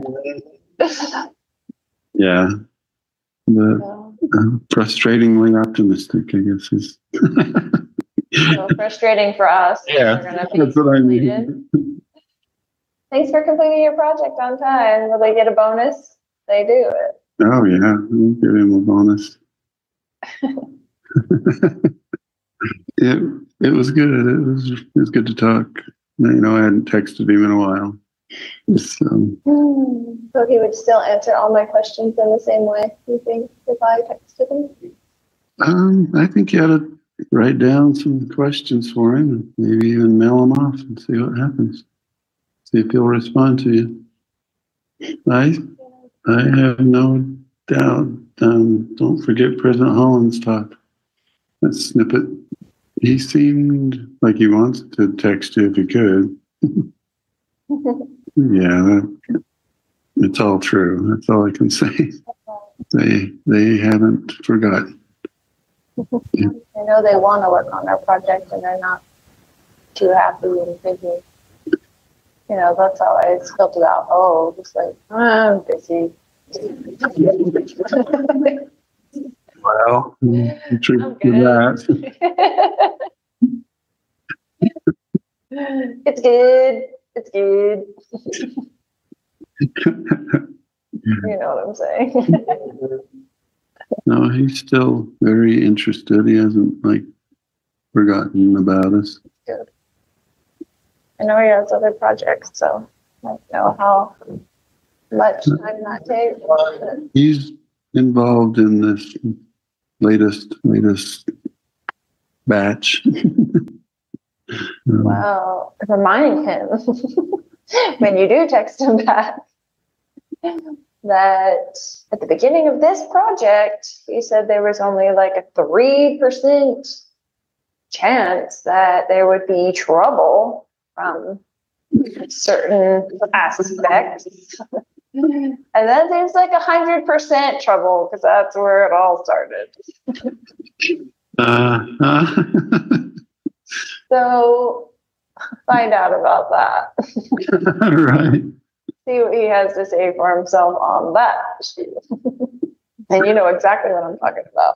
Yeah. But So, uh, frustratingly optimistic, I guess is. so frustrating for us. Yeah, We're gonna be that's what I completed. mean. Thanks for completing your project on time. Will they get a bonus? They do it. Oh yeah, we'll give him a bonus. it it was good. It was it was good to talk. You know, I hadn't texted him in a while. So, Hmm. So he would still answer all my questions in the same way, you think, if I texted him? um, I think you ought to write down some questions for him, and maybe even mail them off and see what happens. See if he'll respond to you. I I have no doubt. Um, don't forget President Holland's talk. That snippet. He seemed like he wants to text you if he could. Yeah, that, it's all true. That's all I can say. They they haven't forgotten. I know they want to work on their project and they're not too happy and busy. You know, that's how I spelled it out. Oh, just like, I'm busy. Well, the truth I'm of good. that. It's good. It's good. You know what I'm saying? No, he's still very interested. He hasn't like forgotten about us. Good. I know he has other projects, so I don't know how much time that takes. He's involved in this latest latest batch. Um, Well, remind him when you do text him back that at the beginning of this project, he said there was only like a three percent chance that there would be trouble from certain aspects. And then there's like a hundred percent trouble because that's where it all started. uh, uh, So find out about that. right. See what he has to say for himself on that issue. And you know exactly what I'm talking about.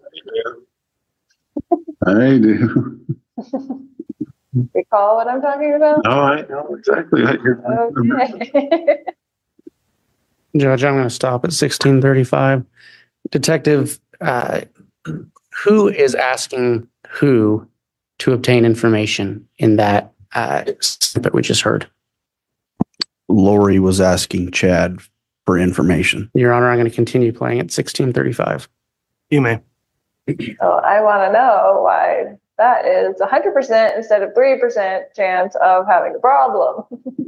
I do. Recall what I'm talking about? Oh, I know exactly what you're talking about. Okay. Judge, I'm going to stop at sixteen thirty-five. Detective, uh, who is asking who to obtain information in that uh, snippet we just heard? Lori was asking Chad for information. Your Honor, I'm going to continue playing at sixteen thirty-five. You may. So I want to know why that is one hundred percent instead of three percent chance of having a problem.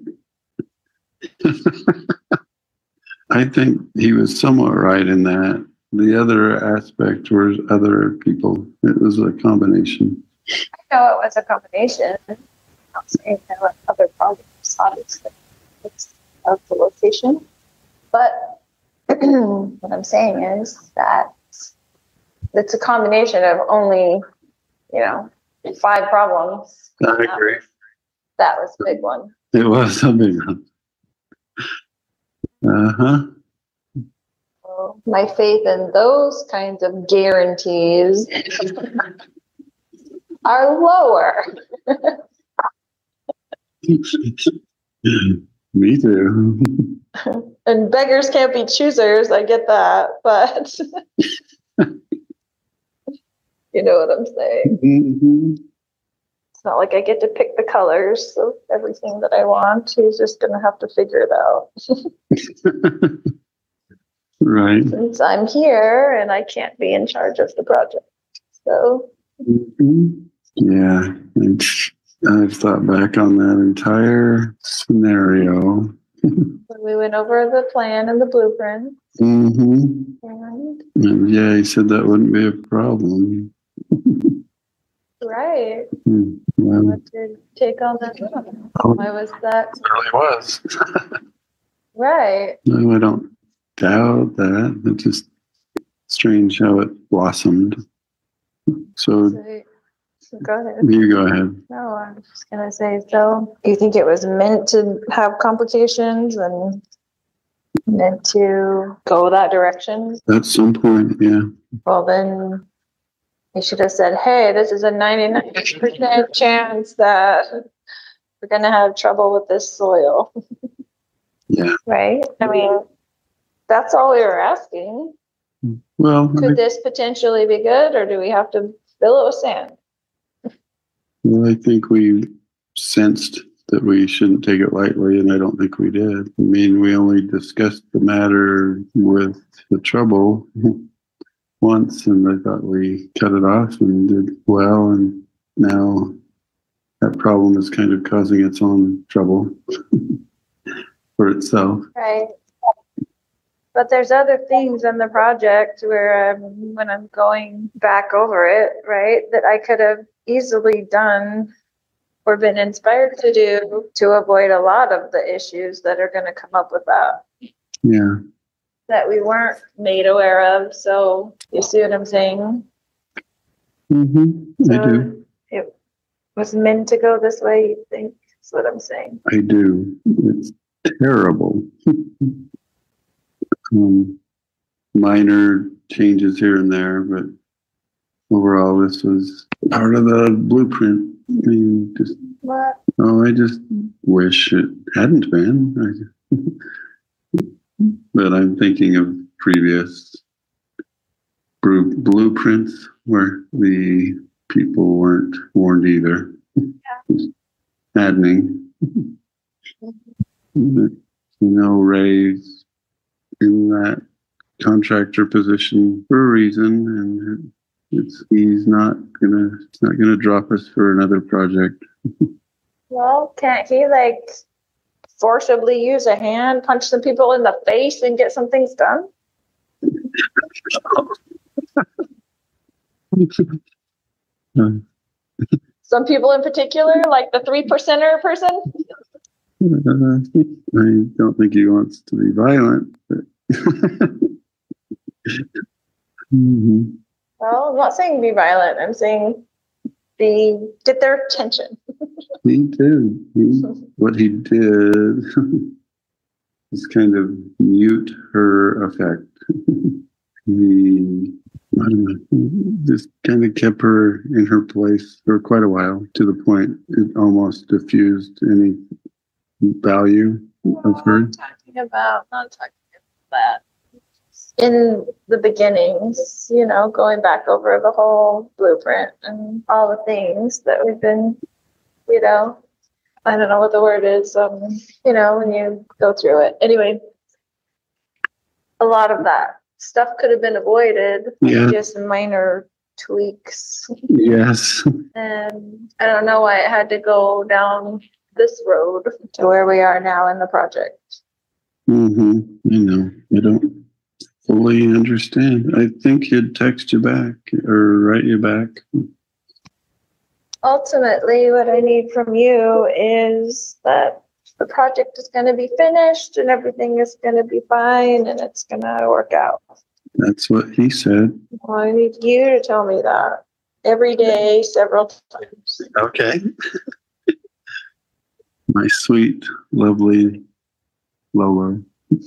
I think he was somewhat right in that. The other aspect was other people. It was a combination. I know it was a combination. I'm not saying there were other problems, obviously. It's of the location. But what I'm saying is that it's a combination of only, you know, five problems. I agree. That was a big one. It was a big one. Uh-huh. So my faith in those kinds of guarantees are lower. Me too. And beggars can't be choosers. I get that, but you know what I'm saying. Mm-hmm. It's not like I get to pick the colors of everything that I want. He's just going to have to figure it out. Right. Since I'm here and I can't be in charge of the project. So, Mm-hmm. Yeah. And I've thought back on that entire scenario. when we went over the plan and the blueprint. Mm-hmm. And And yeah, he said that wouldn't be a problem. Right. Hmm. Well, What's your take on that? Why was that? it really was. Right. No, I don't doubt that. It's just strange how it blossomed. So So, so go ahead. you go ahead. No, I'm just gonna say, so you think it was meant to have complications and meant to go that direction? At some point, yeah. Well, then you should have said, hey, this is a ninety-nine percent chance that we're gonna have trouble with this soil. Yeah. Right? I mean, that's all we were asking. Well, I, Could this potentially be good, or do we have to fill it with sand? well, I think we sensed that we shouldn't take it lightly, and I don't think we did. I mean, we only discussed the matter with the trouble once, and I thought we cut it off and did well, and now that problem is kind of causing its own trouble for itself. Right. But there's other things in the project where um, when I'm going back over it, right, that I could have easily done or been inspired to do to avoid a lot of the issues that are going to come up with that. Yeah. That we weren't made aware of. So you see what I'm saying? Mm-hmm. I So do. it was meant to go this way, you think? That's what I'm saying. I do. It's terrible. um, minor changes here and there, but overall, this was part of the blueprint. I mean, just What? oh, I just wish it hadn't been. I, but I'm thinking of previous bru- blueprints where the people weren't warned either. Yeah. Maddening. But, you know, Ray's in that contractor position for a reason, and it's he's not gonna it's not gonna drop us for another project. Well, can't he like forcibly use a hand, punch some people in the face, and get some things done? Um, Some people in particular, like the three percenter person? uh, I don't think he wants to be violent, but Mhm. Well, I'm not saying be violent. I'm saying be get their attention. He did. He, what he did was kind of mute her effect. He, I don't know, just kind of kept her in her place for quite a while, to the point it almost diffused any value of her. I'm talking about, not talking about that. In the beginnings, you know, going back over the whole blueprint and all the things that we've been, you know, I don't know what the word is, um, you know, when you go through it. Anyway, a lot of that stuff could have been avoided, Yeah. just minor tweaks. Yes. And I don't know why it had to go down this road to where we are now in the project. Mm-hmm. I know. I don't fully understand. I think he'd text you back or write you back. Ultimately, what I need from you is that the project is going to be finished and everything is going to be fine and it's going to work out. That's what he said. Well, I need you to tell me that every day, several times. Okay. My sweet, lovely Lolo.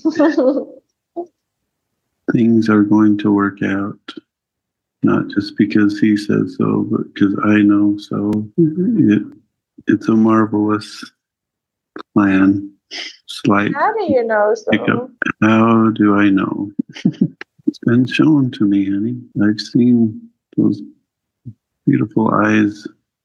Things are going to work out. Not just because he says so, but because I know so. It, it's a marvelous plan. Slight How do you know hiccup. so? How do I know? It's been shown to me, honey. I've seen those beautiful eyes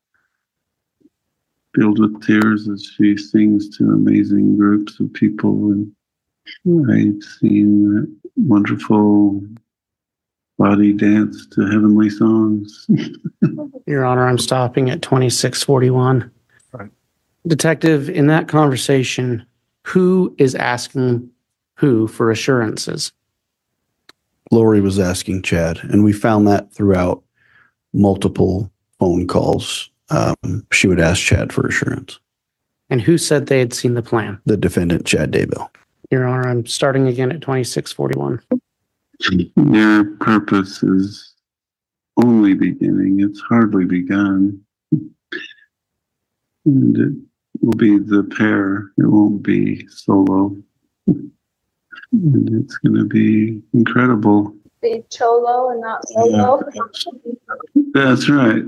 filled with tears as she sings to amazing groups of people. And I've seen that wonderful body dance to heavenly songs. Your Honor, I'm stopping at twenty-six forty-one. Right. Detective, in that conversation, who is asking who for assurances? Lori was asking Chad, and we found that throughout multiple phone calls, um, she would ask Chad for assurance. And who said they had seen the plan? The defendant, Chad Daybell. Your Honor, I'm starting again at twenty-six forty-one. Your purpose is only beginning. It's hardly begun. And it will be the pair. It won't be solo. And it's going to be incredible. Be cholo and not solo. That's right.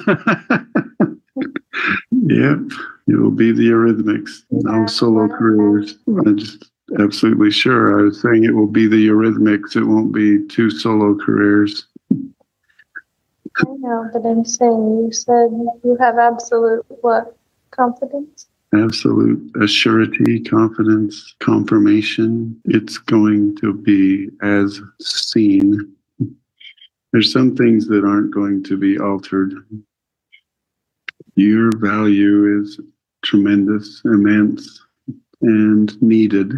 Yep. It will be the Eurythmics. No solo careers. I'm just absolutely sure. I was saying it will be the Eurythmics. It won't be two solo careers. I know, but I'm saying you said you have absolute what? Confidence? Absolute assurity, confidence, confirmation. It's going to be as seen. There's some things that aren't going to be altered. Your value is tremendous, immense, and needed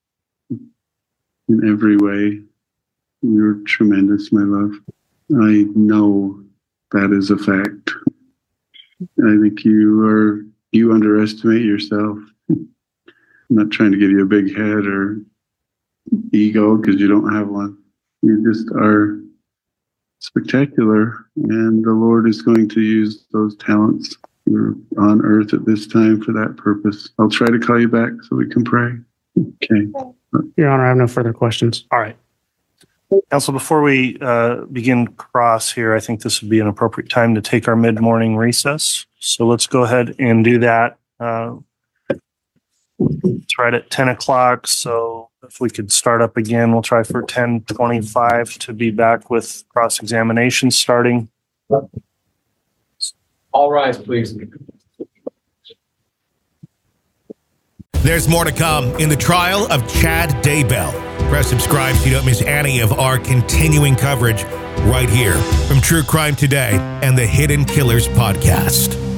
in every way. You're tremendous, my love. I know that is a fact. I think you are, you underestimate yourself. I'm not trying to give you a big head or ego because you don't have one. You just are spectacular, and the Lord is going to use those talents. You're on earth at this time for that purpose. I'll try to call you back so we can pray. Okay. Your Honor, I have no further questions. All right. Counsel, before we uh, begin cross here, I think this would be an appropriate time to take our mid-morning recess. So let's go ahead and do that. Uh, it's right at ten o'clock. So if we could start up again, we'll try for ten twenty-five to be back with cross-examination starting. All rise, please. There's more to come in the trial of Chad Daybell. Press subscribe so you don't miss any of our continuing coverage right here from True Crime Today and the Hidden Killers podcast.